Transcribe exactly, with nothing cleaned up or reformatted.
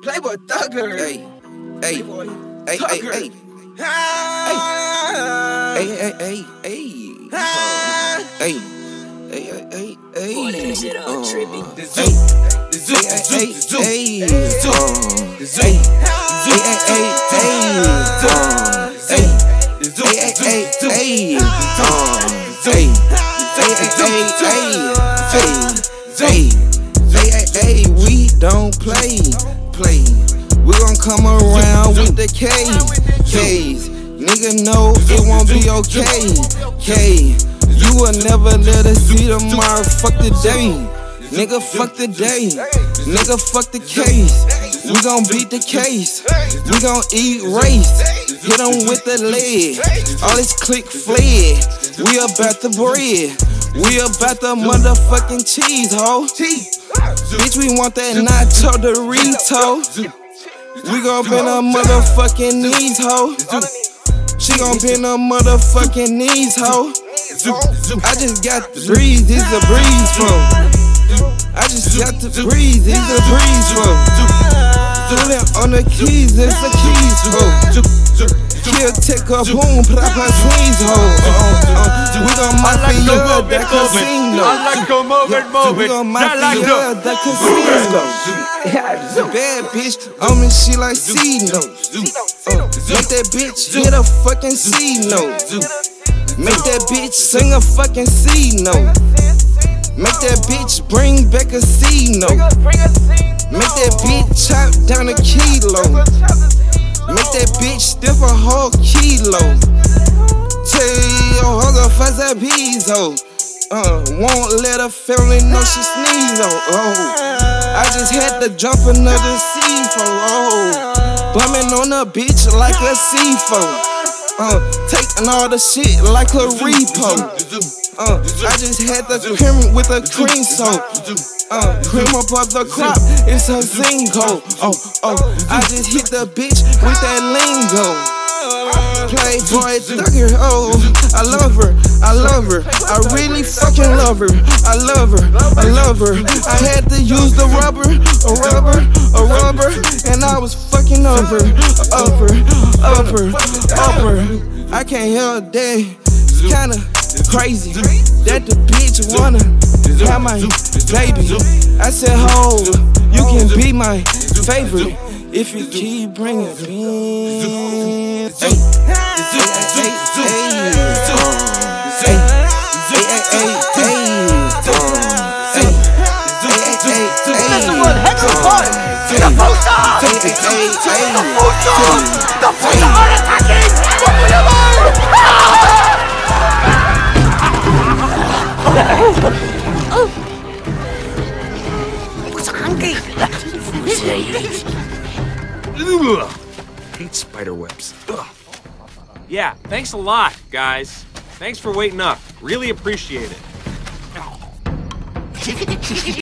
Playboy Thugger. Hey, hey, Playboy hey, hey, Thugger. hey, Ah. hey, hey, hey, hey, Ah. hey, hey, hey, hey, hey. Boy, that shit all Uh, trippy. The Hey, zoo. The zoo. hey, The hey, zoo. hey, The hey, zoo. uh, The zoo. hey, hey, hey, hey, uh, hey, The zoo. hey, hey, hey, hey, uh, Zoo. hey, hey, hey, hey, hey, hey, hey, hey, we don't play, play. We gon' come around with the K, K's. Nigga know it won't be okay, K. You will never let us see tomorrow, fuck the day. Nigga, fuck the day. Nigga, fuck the case. We gon' beat the case. We gon' eat race. Hit em with the lead. All this click fled. We about the bread. We about the motherfucking cheese, ho. Bitch, we want that nacho Dorito. We gon' bend her motherfucking knees, ho. She gon' bend her motherfucking knees, ho. I just got the breeze, it's a breeze from. I just got the breeze, it's a breeze from. Doing on the keys, it's the keys from. Kill, take a boom, put up her sleeves, ho. We gon' mafia that casino. I like to move it, move We it. gon' I like mafia to. that casino. Bad bitch on me, she like C notes. Uh, make that bitch hit a fucking C note. Make that bitch sing a fucking C note. Make that bitch bring back a C note. Make that bitch chop down a kilo. Make that bitch stiff a whole kilo. Tell your hunger fast that bees, ho. Uh, won't let her family know she sneeze, oh. oh. I just had to jump another C four, oh. Bumming on a bitch like a C four. Uh, taking all the shit like a repo. Uh, I just had the cream with a cream soap. Uh, cream up of the crop, it's a zingo. Oh, oh, I just hit the bitch with that lingo. Playboy Thugger, oh, I love her, I love her, I really fucking love her, I love her, I love her. I had to use the rubber, a rubber, a rubber, and I was fucking over, over, over, over. I can't help that, it's kinda crazy that the bitch wanna have my baby. I said, ho, you can be my favorite if you keep bringing me. Hey, hey, hey, Hate spider webs. Ugh. Yeah, thanks a lot, guys. Thanks for waiting up. Really appreciate it.